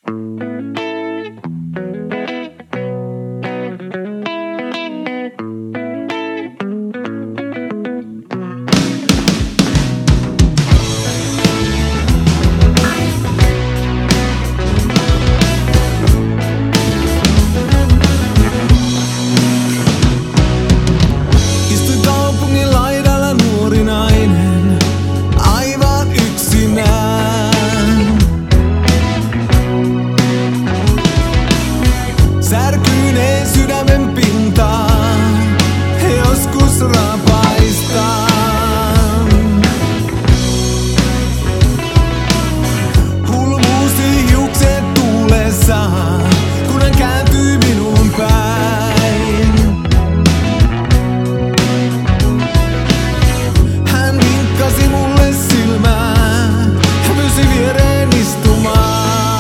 Särkyneen sydämen pintaan joskus rapaistaan. Hulmuusi hiukset tuulessa, kun hän kääntyy minuun päin. Hän vinkkasi mulle silmää ja pyysi viereen istumaan.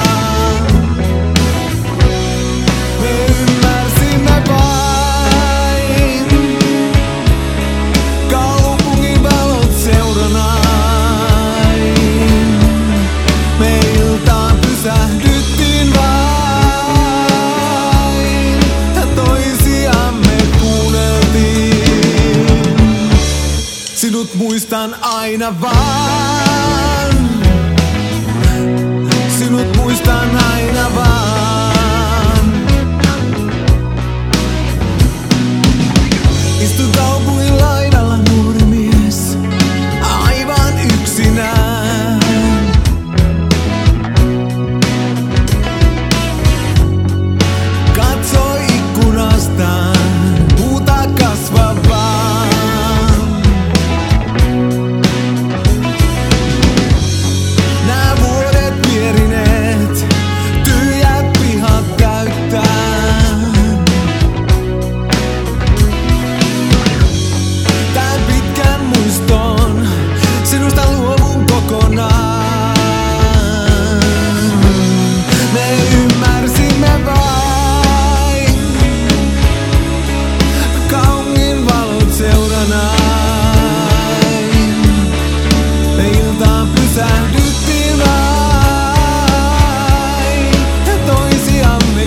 Sinut muistan aina vaan. Sinut muistan aina vaan. Istun kaupungin laidalla nuori mies, aivan yksinään. Katsoi ikkunastaan puuta kasvavaa. Pysähdyttiin vain ja toisiamme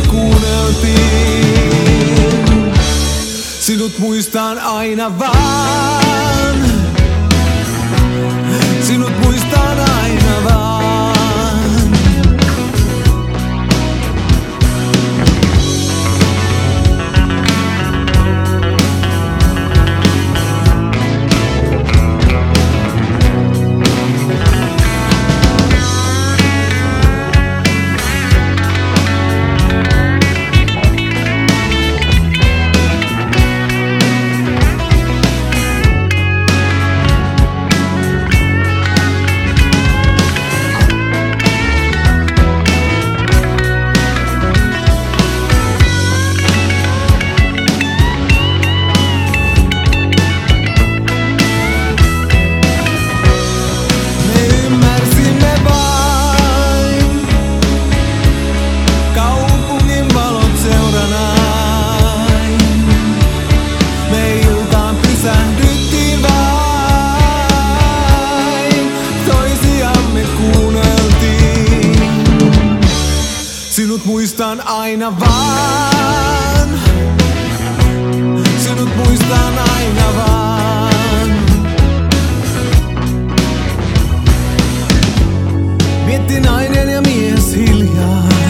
kuunneltiin. Sinut muistan aina vaan. Sinut muistan aina vaan. Sinut muistan aina vaan. Sinut muistan aina vaan. Mietti nainen ja mies hiljaa.